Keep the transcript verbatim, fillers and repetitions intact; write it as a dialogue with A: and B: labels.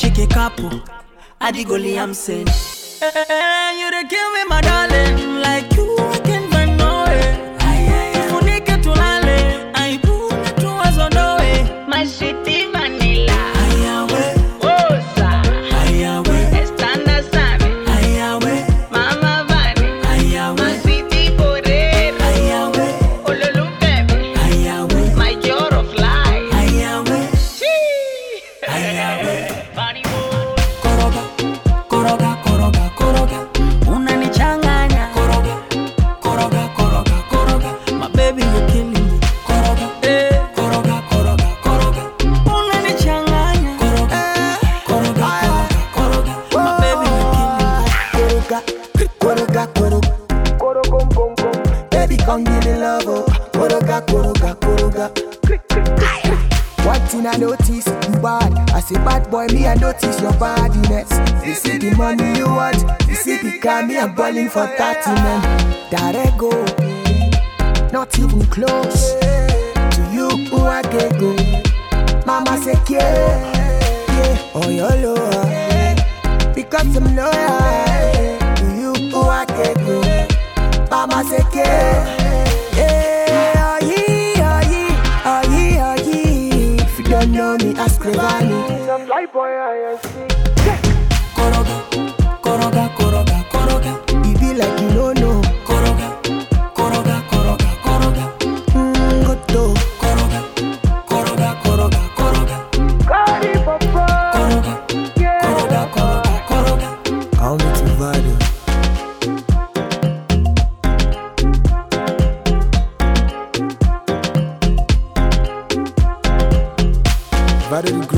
A: Chiki Kapo, Adi Goli I'm saying. Hey, hey, hey, you dey kill me, my darling. Like you, I can't find no way. Funike tulale, I put to us on the way.
B: My city vanilla.
A: Ayawe,
B: Osa.
A: ayawe,
B: Estanda Sami.
A: ayawe,
B: Mama Vani. My
A: ayawe,
B: city Porera.
A: ayawe,
B: Ololu baby.
A: ayawe,
B: My joy of life.
A: ayawe,
B: Chee.
A: ayawe.
B: Funny boy.
A: Koroga, koroga, koroga, koroga. Unanichanganya. Koroga, koroga, koroga, koroga. My baby you killing me. Koroga, eh. Koroga, koroga, koroga. Unanichanganya. Koroga, koroga, koroga, koroga. My baby you killing me.
C: Koroga, koroga, koroga. Baby, come give me love, oh. Koroga, koroga, koroga. One thing I notice, you bad. I say bad boy, me I notice your badiness. You see the money you want, you see the car, me I'm balling for thirty men. There go, not even close to you, who I can go. Mama say yeah, yeah, oh your lower, because I'm loyal. To you, who I can go. Mama say yeah, yeah, oh yeah, oh yeah, oh yeah, oh yeah. If you don't know me, ask Revani.
A: Koroga, koroga, koroga, koroga.
C: It be like you don't know.
A: Koroga, koroga, koroga, koroga.
C: Mm, go to.
A: Koroga, koroga, koroga, koroga. Koroga, koroga, koroga, koroga.
C: I'll meet you, Vado. Vado the